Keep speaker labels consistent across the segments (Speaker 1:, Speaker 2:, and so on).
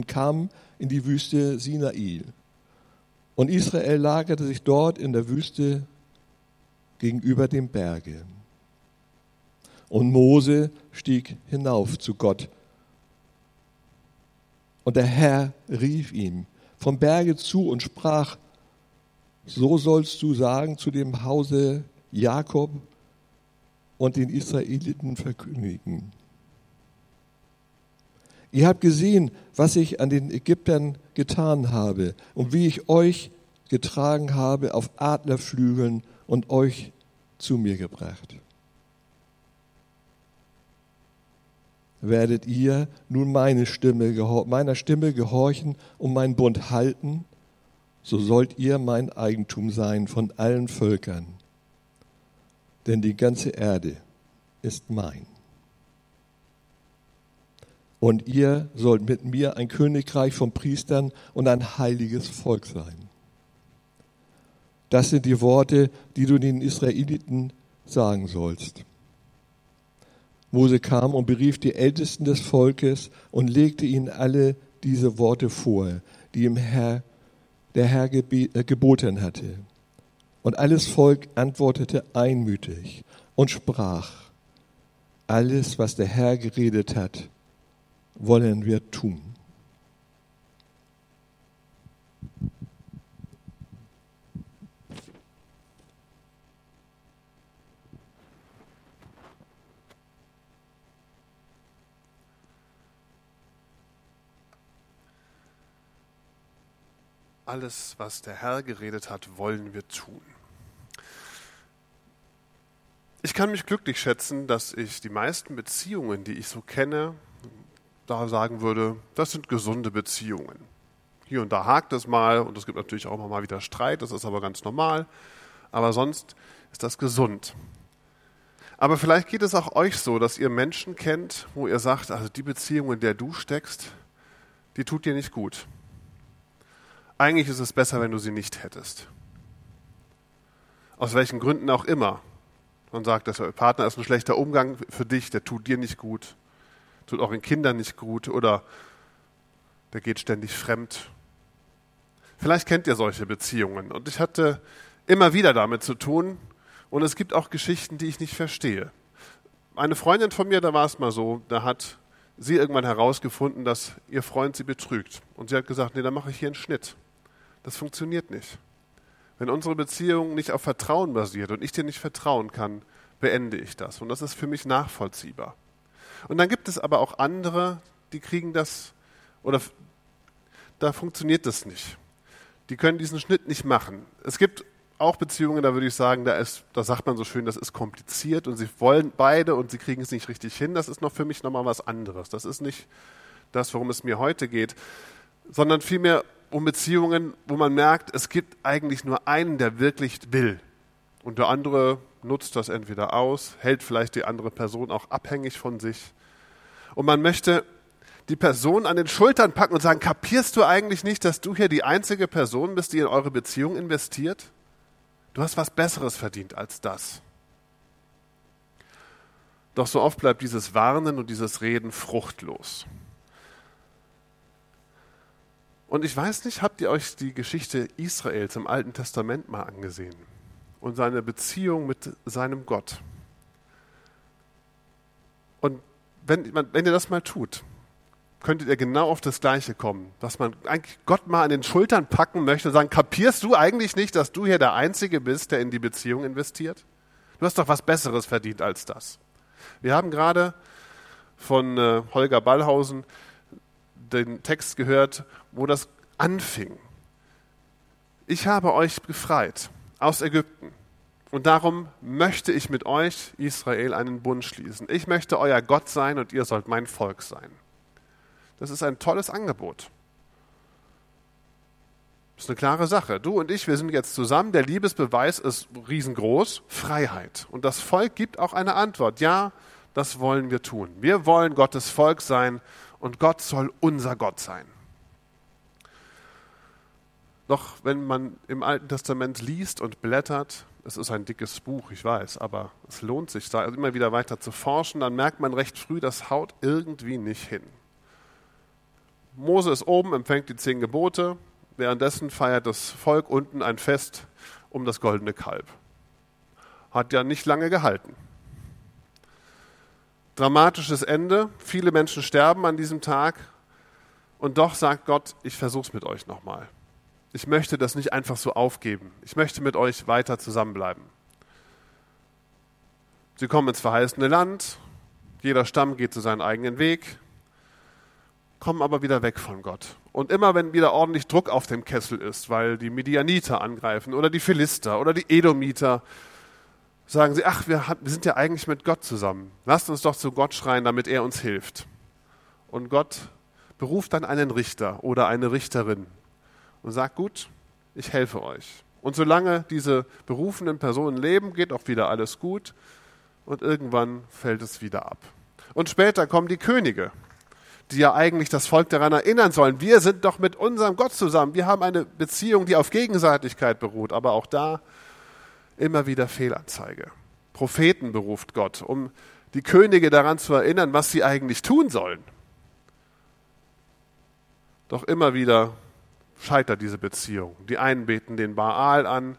Speaker 1: kam in die Wüste Sinai. Und Israel lagerte sich dort in der Wüste gegenüber dem Berge. Und Mose stieg hinauf zu Gott. Und der Herr rief ihm vom Berge zu und sprach: So sollst du sagen zu dem Hause Jakob und den Israeliten verkündigen. Ihr habt gesehen, was ich an den Ägyptern getan habe und wie ich euch getragen habe auf Adlerflügeln und euch zu mir gebracht. Werdet ihr nun meiner Stimme gehorchen und meinen Bund halten, so sollt ihr mein Eigentum sein von allen Völkern, denn die ganze Erde ist mein. Und ihr sollt mit mir ein Königreich von Priestern und ein heiliges Volk sein. Das sind die Worte, die du den Israeliten sagen sollst. Mose kam und berief die Ältesten des Volkes und legte ihnen alle diese Worte vor, die ihm der Herr geboten hatte. Und alles Volk antwortete einmütig und sprach: Alles, was der Herr geredet hat, wollen wir tun.
Speaker 2: Alles, was der Herr geredet hat, wollen wir tun. Ich kann mich glücklich schätzen, dass ich die meisten Beziehungen, die ich so kenne, da sagen würde, das sind gesunde Beziehungen. Hier und da hakt es mal und es gibt natürlich auch mal wieder Streit, das ist aber ganz normal. Aber sonst ist das gesund. Aber vielleicht geht es auch euch so, dass ihr Menschen kennt, wo ihr sagt, also die Beziehung, in der du steckst, die tut dir nicht gut. Eigentlich ist es besser, wenn du sie nicht hättest. Aus welchen Gründen auch immer. Man sagt, der Partner ist ein schlechter Umgang für dich, der tut dir nicht gut, tut auch den Kindern nicht gut oder der geht ständig fremd. Vielleicht kennt ihr solche Beziehungen und ich hatte immer wieder damit zu tun und es gibt auch Geschichten, die ich nicht verstehe. Eine Freundin von mir, da war es mal so, da hat sie irgendwann herausgefunden, dass ihr Freund sie betrügt und sie hat gesagt, nee, dann mache ich hier einen Schnitt. Das funktioniert nicht. Wenn unsere Beziehung nicht auf Vertrauen basiert und ich dir nicht vertrauen kann, beende ich das. Und das ist für mich nachvollziehbar. Und dann gibt es aber auch andere, die kriegen das, oder da funktioniert das nicht. Die können diesen Schnitt nicht machen. Es gibt auch Beziehungen, da würde ich sagen, da sagt man so schön, das ist kompliziert und sie wollen beide und sie kriegen es nicht richtig hin. Das ist noch für mich nochmal was anderes. Das ist nicht das, worum es mir heute geht, sondern vielmehr um Beziehungen, wo man merkt, es gibt eigentlich nur einen, der wirklich will. Und der andere nutzt das entweder aus, hält vielleicht die andere Person auch abhängig von sich. Und man möchte die Person an den Schultern packen und sagen, kapierst du eigentlich nicht, dass du hier die einzige Person bist, die in eure Beziehung investiert? Du hast was Besseres verdient als das. Doch so oft bleibt dieses Warnen und dieses Reden fruchtlos. Und ich weiß nicht, habt ihr euch die Geschichte Israels im Alten Testament mal angesehen und seine Beziehung mit seinem Gott? Und wenn ihr das mal tut, könntet ihr genau auf das Gleiche kommen, dass man eigentlich Gott mal an den Schultern packen möchte und sagen, kapierst du eigentlich nicht, dass du hier der Einzige bist, der in die Beziehung investiert? Du hast doch was Besseres verdient als das. Wir haben gerade von Holger Ballhausen den Text gehört, wo das anfing. Ich habe euch befreit aus Ägypten und darum möchte ich mit euch, Israel, einen Bund schließen. Ich möchte euer Gott sein und ihr sollt mein Volk sein. Das ist ein tolles Angebot. Das ist eine klare Sache. Du und ich, wir sind jetzt zusammen. Der Liebesbeweis ist riesengroß. Freiheit. Und das Volk gibt auch eine Antwort. Ja, das wollen wir tun. Wir wollen Gottes Volk sein und Gott soll unser Gott sein. Doch wenn man im Alten Testament liest und blättert, es ist ein dickes Buch, ich weiß, aber es lohnt sich, da immer wieder weiter zu forschen, dann merkt man recht früh, das haut irgendwie nicht hin. Mose ist oben, empfängt die 10 Gebote. Währenddessen feiert das Volk unten ein Fest um das goldene Kalb. Hat ja nicht lange gehalten. Dramatisches Ende. Viele Menschen sterben an diesem Tag. Und doch sagt Gott, ich versuch's mit euch nochmal. Ich möchte das nicht einfach so aufgeben. Ich möchte mit euch weiter zusammenbleiben. Sie kommen ins verheißene Land. Jeder Stamm geht zu seinem eigenen Weg. Kommen aber wieder weg von Gott. Und immer wenn wieder ordentlich Druck auf dem Kessel ist, weil die Midianiter angreifen oder die Philister oder die Edomiter, sagen sie, ach, wir sind ja eigentlich mit Gott zusammen. Lasst uns doch zu Gott schreien, damit er uns hilft. Und Gott beruft dann einen Richter oder eine Richterin und sagt, gut, ich helfe euch. Und solange diese berufenen Personen leben, geht auch wieder alles gut und irgendwann fällt es wieder ab. Und später kommen die Könige, die ja eigentlich das Volk daran erinnern sollen, wir sind doch mit unserem Gott zusammen, wir haben eine Beziehung, die auf Gegenseitigkeit beruht, aber auch da immer wieder Fehlanzeige. Propheten beruft Gott, um die Könige daran zu erinnern, was sie eigentlich tun sollen. Doch immer wieder scheitert diese Beziehung. Die einen beten den Baal an,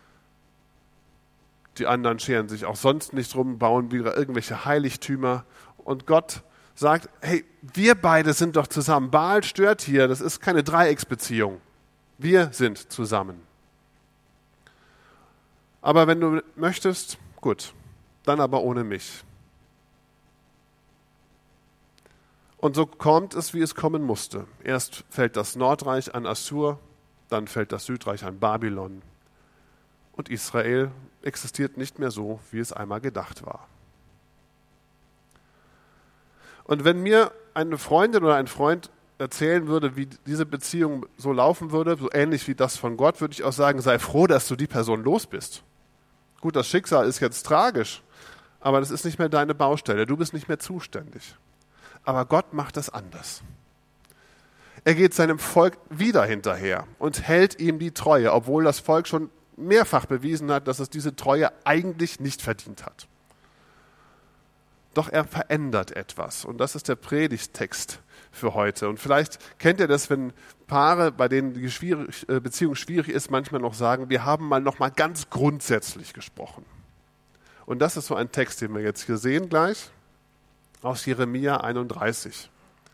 Speaker 2: die anderen scheren sich auch sonst nicht drum, bauen wieder irgendwelche Heiligtümer. Und Gott sagt, hey, wir beide sind doch zusammen. Baal stört hier, das ist keine Dreiecksbeziehung. Wir sind zusammen. Aber wenn du möchtest, gut, dann aber ohne mich. Und so kommt es, wie es kommen musste. Erst fällt das Nordreich an Assur, dann fällt das Südreich an Babylon. Und Israel existiert nicht mehr so, wie es einmal gedacht war. Und wenn mir eine Freundin oder ein Freund erzählen würde, wie diese Beziehung so laufen würde, so ähnlich wie das von Gott, würde ich auch sagen, sei froh, dass du die Person los bist. Gut, das Schicksal ist jetzt tragisch, aber das ist nicht mehr deine Baustelle, du bist nicht mehr zuständig. Aber Gott macht das anders. Er geht seinem Volk wieder hinterher und hält ihm die Treue, obwohl das Volk schon mehrfach bewiesen hat, dass es diese Treue eigentlich nicht verdient hat. Doch er verändert etwas und das ist der Predigttext für heute. Und vielleicht kennt ihr das, wenn Paare, bei denen die Beziehung schwierig ist, manchmal noch sagen, wir haben noch mal ganz grundsätzlich gesprochen. Und das ist so ein Text, den wir jetzt hier sehen gleich, aus Jeremia 31.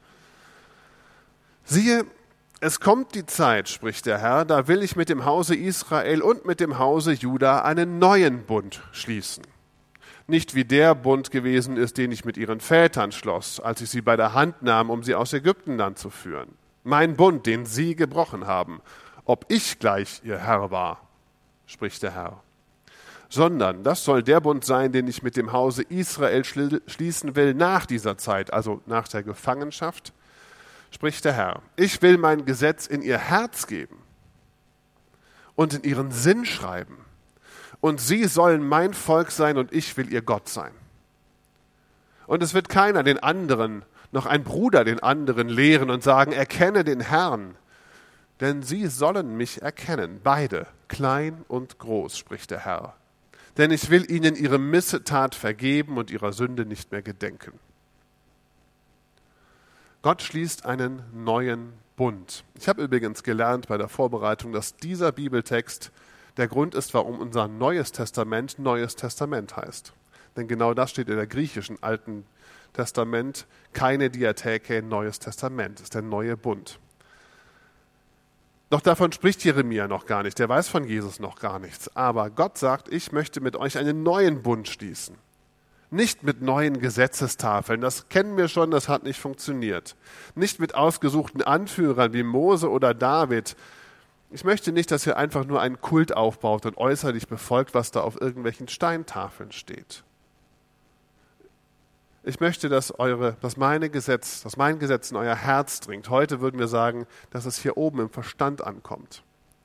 Speaker 2: Siehe, es kommt die Zeit, spricht der Herr, da will ich mit dem Hause Israel und mit dem Hause Juda einen neuen Bund schließen. Nicht wie der Bund gewesen ist, den ich mit ihren Vätern schloss, als ich sie bei der Hand nahm, um sie aus Ägyptenland zu führen. Mein Bund, den sie gebrochen haben, ob ich gleich ihr Herr war, spricht der Herr. Sondern das soll der Bund sein, den ich mit dem Hause Israel schließen will nach dieser Zeit, also nach der Gefangenschaft, spricht der Herr. Ich will mein Gesetz in ihr Herz geben und in ihren Sinn schreiben. Und sie sollen mein Volk sein und ich will ihr Gott sein. Und es wird keiner den anderen, noch ein Bruder den anderen lehren und sagen, erkenne den Herrn. Denn sie sollen mich erkennen, beide, klein und groß, spricht der Herr. Denn ich will ihnen ihre Missetat vergeben und ihrer Sünde nicht mehr gedenken. Gott schließt einen neuen Bund. Ich habe übrigens gelernt bei der Vorbereitung, dass dieser Bibeltext der Grund ist, warum unser Neues Testament heißt. Denn genau das steht in der griechischen Alten Testament, keine Diatheke, Neues Testament, das ist der neue Bund. Doch davon spricht Jeremia noch gar nicht, der weiß von Jesus noch gar nichts. Aber Gott sagt, ich möchte mit euch einen neuen Bund schließen. Nicht mit neuen Gesetzestafeln, das kennen wir schon, das hat nicht funktioniert. Nicht mit ausgesuchten Anführern wie Mose oder David. Ich möchte nicht, dass ihr einfach nur einen Kult aufbaut und äußerlich befolgt, was da auf irgendwelchen Steintafeln steht. Ich möchte, dass mein Gesetz in euer Herz dringt. Heute würden wir sagen, dass es hier oben im Verstand ankommt.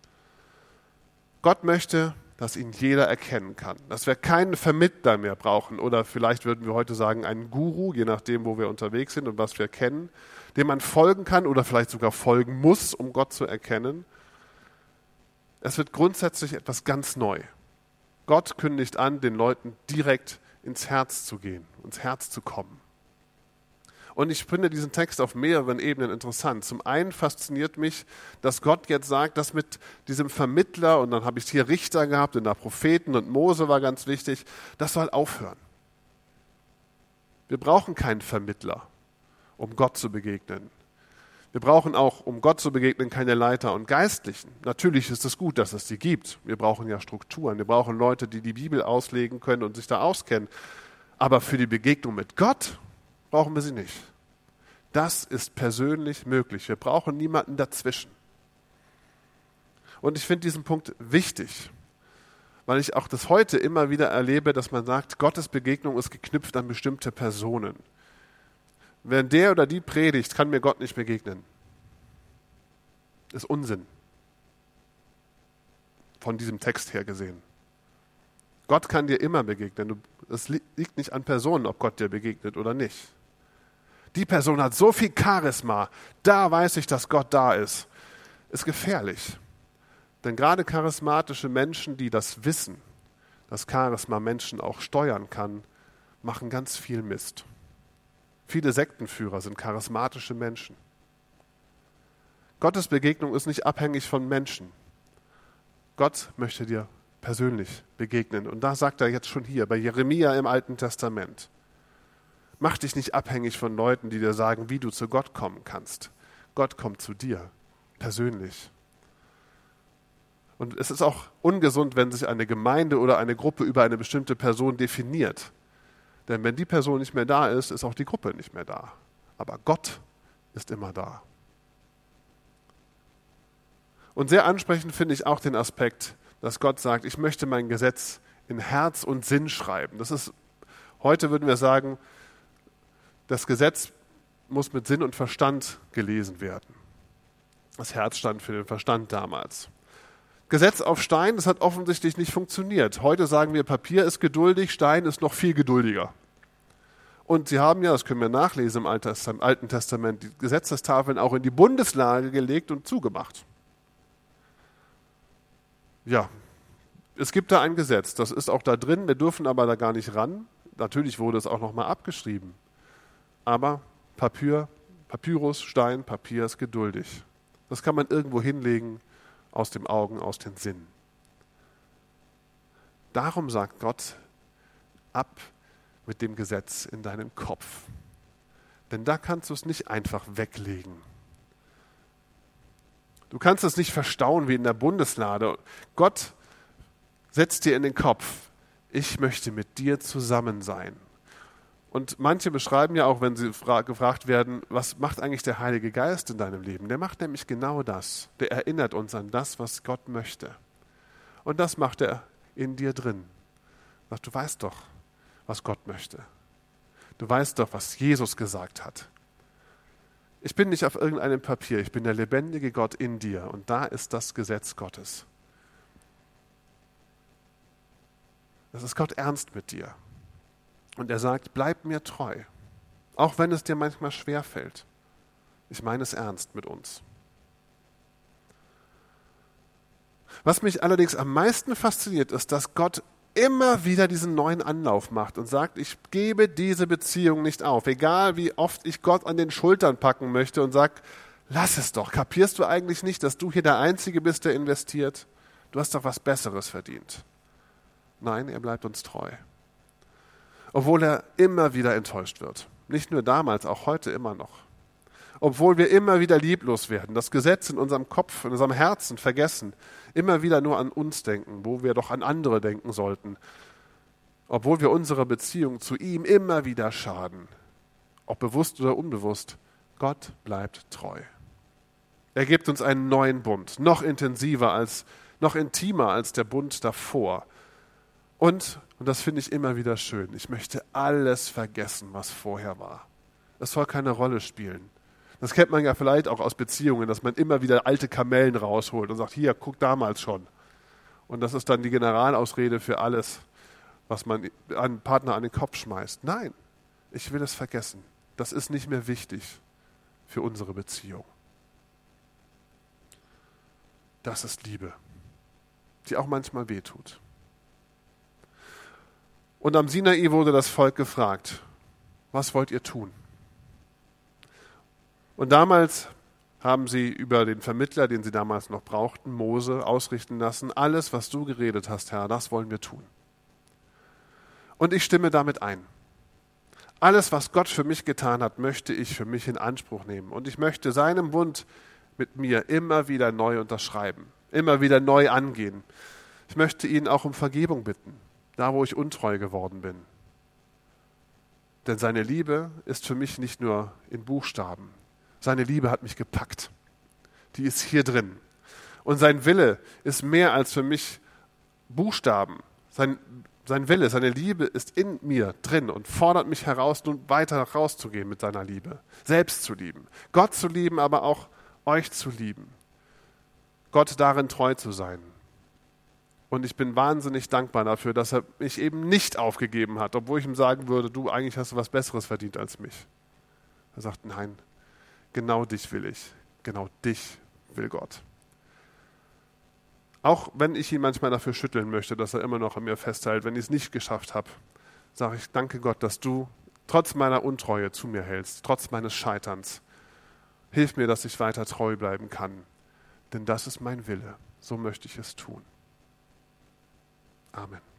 Speaker 2: Gott möchte, dass ihn jeder erkennen kann. Dass wir keinen Vermittler mehr brauchen oder vielleicht würden wir heute sagen einen Guru, je nachdem, wo wir unterwegs sind und was wir kennen, dem man folgen kann oder vielleicht sogar folgen muss, um Gott zu erkennen. Es wird grundsätzlich etwas ganz neu. Gott kündigt an, den Leuten direkt ins Herz zu gehen, ins Herz zu kommen. Und ich finde diesen Text auf mehreren Ebenen interessant. Zum einen fasziniert mich, dass Gott jetzt sagt, dass mit diesem Vermittler, und dann habe ich hier Richter gehabt und da Propheten und Mose war ganz wichtig, das soll aufhören. Wir brauchen keinen Vermittler, um Gott zu begegnen. Wir brauchen auch, um Gott zu begegnen, keine Leiter und Geistlichen. Natürlich ist es gut, dass es die gibt. Wir brauchen ja Strukturen. Wir brauchen Leute, die die Bibel auslegen können und sich da auskennen. Aber für die Begegnung mit Gott brauchen wir sie nicht. Das ist persönlich möglich. Wir brauchen niemanden dazwischen. Und ich finde diesen Punkt wichtig, weil ich auch das heute immer wieder erlebe, dass man sagt, Gottes Begegnung ist geknüpft an bestimmte Personen. Wenn der oder die predigt, kann mir Gott nicht begegnen. Ist Unsinn. Von diesem Text her gesehen. Gott kann dir immer begegnen. Es liegt nicht an Personen, ob Gott dir begegnet oder nicht. Die Person hat so viel Charisma, da weiß ich, dass Gott da ist. Ist gefährlich. Denn gerade charismatische Menschen, die das wissen, dass Charisma Menschen auch steuern kann, machen ganz viel Mist. Viele Sektenführer sind charismatische Menschen. Gottes Begegnung ist nicht abhängig von Menschen. Gott möchte dir persönlich begegnen. Und da sagt er jetzt schon hier, bei Jeremia im Alten Testament. Mach dich nicht abhängig von Leuten, die dir sagen, wie du zu Gott kommen kannst. Gott kommt zu dir, persönlich. Und es ist auch ungesund, wenn sich eine Gemeinde oder eine Gruppe über eine bestimmte Person definiert. Denn wenn die Person nicht mehr da ist, ist auch die Gruppe nicht mehr da. Aber Gott ist immer da. Und sehr ansprechend finde ich auch den Aspekt, dass Gott sagt, ich möchte mein Gesetz in Herz und Sinn schreiben. Das ist, heute würden wir sagen, das Gesetz muss mit Sinn und Verstand gelesen werden. Das Herz stand für den Verstand damals. Gesetz auf Stein, das hat offensichtlich nicht funktioniert. Heute sagen wir, Papier ist geduldig, Stein ist noch viel geduldiger. Und sie haben ja, das können wir nachlesen im Alten Testament, die Gesetzestafeln auch in die Bundeslade gelegt und zugemacht. Ja, es gibt da ein Gesetz, das ist auch da drin, wir dürfen aber da gar nicht ran. Natürlich wurde es auch nochmal abgeschrieben. Aber Papyrus, Stein, Papier ist geduldig. Das kann man irgendwo hinlegen, aus den Augen, aus den Sinnen. Darum sagt Gott, ab mit dem Gesetz in deinem Kopf. Denn da kannst du es nicht einfach weglegen. Du kannst es nicht verstauen wie in der Bundeslade. Gott setzt dir in den Kopf, ich möchte mit dir zusammen sein. Und manche beschreiben ja auch, wenn sie gefragt werden, was macht eigentlich der Heilige Geist in deinem Leben? Der macht nämlich genau das. Der erinnert uns an das, was Gott möchte. Und das macht er in dir drin. Sagt, du weißt doch, was Gott möchte. Du weißt doch, was Jesus gesagt hat. Ich bin nicht auf irgendeinem Papier, ich bin der lebendige Gott in dir. Und da ist das Gesetz Gottes. Das ist Gott ernst mit dir. Und er sagt, bleib mir treu, auch wenn es dir manchmal schwerfällt. Ich meine es ernst mit uns. Was mich allerdings am meisten fasziniert, ist, dass Gott immer wieder diesen neuen Anlauf macht und sagt, ich gebe diese Beziehung nicht auf. Egal wie oft ich Gott an den Schultern packen möchte und sage, lass es doch. Kapierst du eigentlich nicht, dass du hier der Einzige bist, der investiert? Du hast doch was Besseres verdient. Nein, er bleibt uns treu. Obwohl er immer wieder enttäuscht wird. Nicht nur damals, auch heute immer noch. Obwohl wir immer wieder lieblos werden, das Gesetz in unserem Kopf, in unserem Herzen vergessen, immer wieder nur an uns denken, wo wir doch an andere denken sollten. Obwohl wir unserer Beziehung zu ihm immer wieder schaden, ob bewusst oder unbewusst, Gott bleibt treu. Er gibt uns einen neuen Bund, noch intensiver noch intimer als der Bund davor. Und das finde ich immer wieder schön, ich möchte alles vergessen, was vorher war. Es soll keine Rolle spielen. Das kennt man ja vielleicht auch aus Beziehungen, dass man immer wieder alte Kamellen rausholt und sagt, hier, guck damals schon. Und das ist dann die Generalausrede für alles, was man einem Partner an den Kopf schmeißt. Nein, ich will es vergessen. Das ist nicht mehr wichtig für unsere Beziehung. Das ist Liebe, die auch manchmal wehtut. Und am Sinai wurde das Volk gefragt, was wollt ihr tun? Und damals haben sie über den Vermittler, den sie damals noch brauchten, Mose, ausrichten lassen, alles, was du geredet hast, Herr, das wollen wir tun. Und ich stimme damit ein. Alles, was Gott für mich getan hat, möchte ich für mich in Anspruch nehmen. Und ich möchte seinen Bund mit mir immer wieder neu unterschreiben, immer wieder neu angehen. Ich möchte ihn auch um Vergebung bitten, da wo ich untreu geworden bin. Denn seine Liebe ist für mich nicht nur in Buchstaben. Seine Liebe hat mich gepackt. Die ist hier drin. Und sein Wille ist mehr als für mich Buchstaben. Sein Wille, seine Liebe ist in mir drin und fordert mich heraus, nun weiter rauszugehen mit seiner Liebe. Selbst zu lieben. Gott zu lieben, aber auch euch zu lieben. Gott darin treu zu sein. Und ich bin wahnsinnig dankbar dafür, dass er mich eben nicht aufgegeben hat, obwohl ich ihm sagen würde, du, eigentlich hast du was Besseres verdient als mich. Er sagt, nein, genau dich will ich. Genau dich will Gott. Auch wenn ich ihn manchmal dafür schütteln möchte, dass er immer noch an mir festhält, wenn ich es nicht geschafft habe, sage ich, danke Gott, dass du trotz meiner Untreue zu mir hältst, trotz meines Scheiterns. Hilf mir, dass ich weiter treu bleiben kann, denn das ist mein Wille. So möchte ich es tun. Amen.